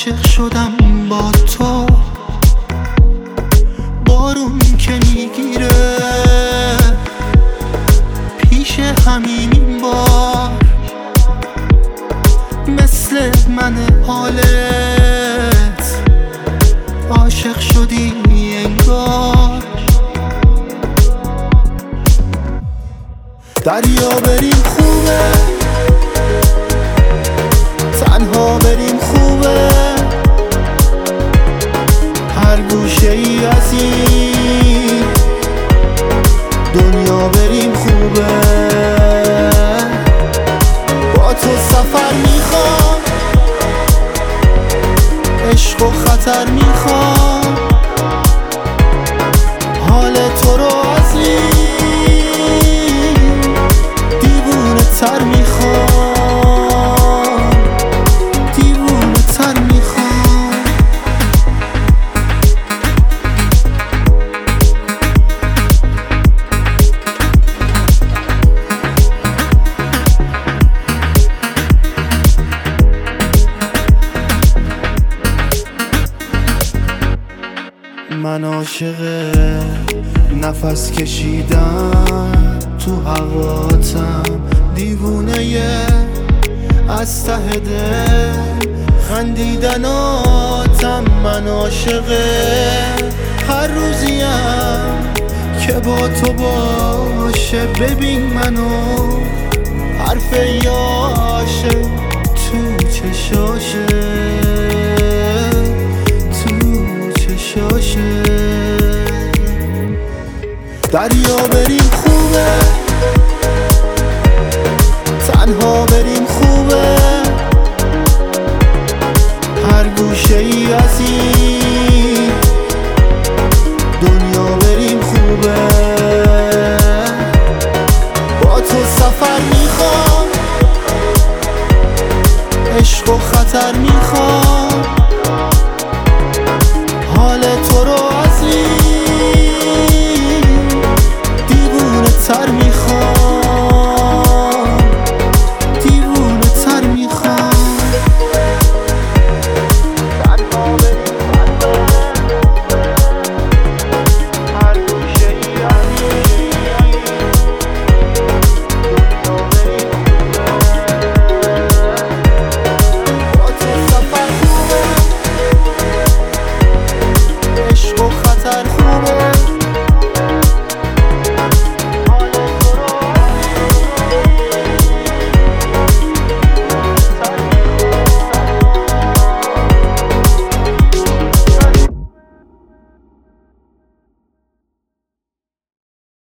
عاشق شدم با تو، بارون که میگیره پیش همین بار، مثل من حالت عاشق شدی انگار. دریا بریم خوبه، تنها بریم خوبه، هر گوشه ای از این دنیا بریم خوبه. با تو سفر میخوام، عشق و خطر میخوام، حال تو رو از این دیوونه تر میخوام، دیوونه تر میخوام. من عاشق نفس کشیدن تو هواتم، دیوونه از ته دل خندیدناتم. من عاشق هر روزیم که با تو باشه، ببین منو حرف عاشق تو چشاشه، دریا بریم خوبه، تنها بریم خوبه، هر گوشه ای از این دنیا بریم خوبه. با تو سفر میخوام، عشق و خطر میخوام، حال تو رو از این تر میخوام، دیوونه تر میخوام. تنها بریم هر گوشه ای از این دنیا بریم خوبه. با تو سفر خوبه، عشق و